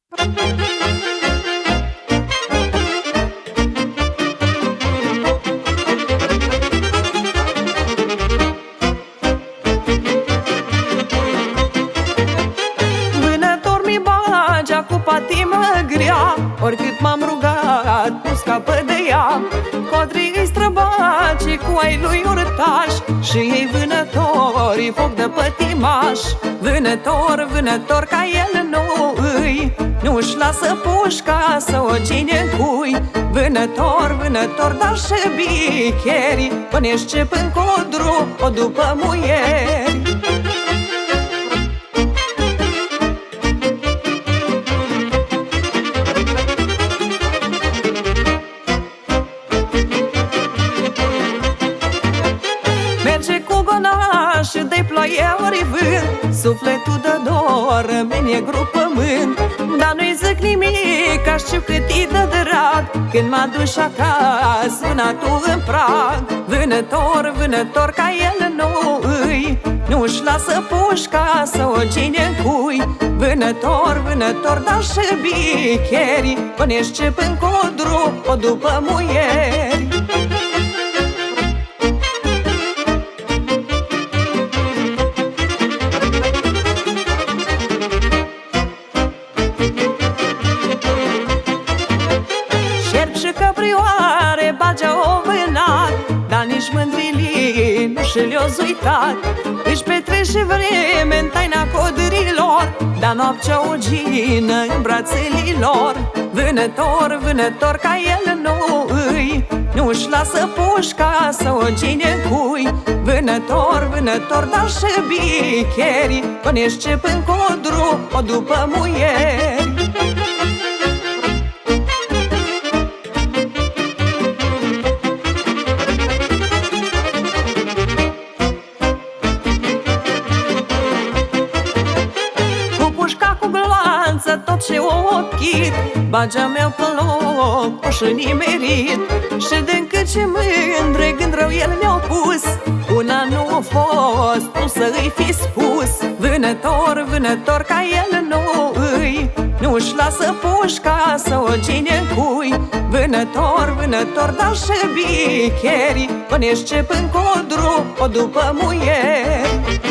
Vânător mi bagea cu patimă grea, oricât m-am rugat, nu scapă de ea. Codrii îi străbace cu ai lui urtaș și ei vânători foc de pătimaș. Vânător, vânător ca el nu-și lasă pușca să o cine cui. Vânător, vânător, dar și bicheri, până-și cep în codru o după muieri. Merge cu gonaș de ploaie ori vânt, sufletul de dor rămâne negru pământ. Dar nu-i zic nimic, că știu cât-i de drag când mă duci acasă, sunatul în prag. Vânător, vânător ca el nu-și lasă pușca să o cine cui. Vânător, vânător, dar și bicheri, până-și cep în codru o după muieri. Și căprioare bagea-o vânat, dar nici mândrilii nu și le-o zuitat. Își petrece vreme în taina codrilor, dar noaptea o gină în brațele lor. Vânător, vânător ca el nu-și lasă pușca să o cine cui. Vânător, vânător, dar și bicheri, până-și cep în codru o după muieri. Tot ce o ochit, bagea meu pe loc, o și nimerit. Și de-încât ce mândre gând rău el mi-a pus, una nu a fost, nu să-i fi spus. Vânător, vânător ca el nu-și lasă pușca să o cine cui. Vânător, vânător, dar și bicheri, până-și cep în codru o după muieri.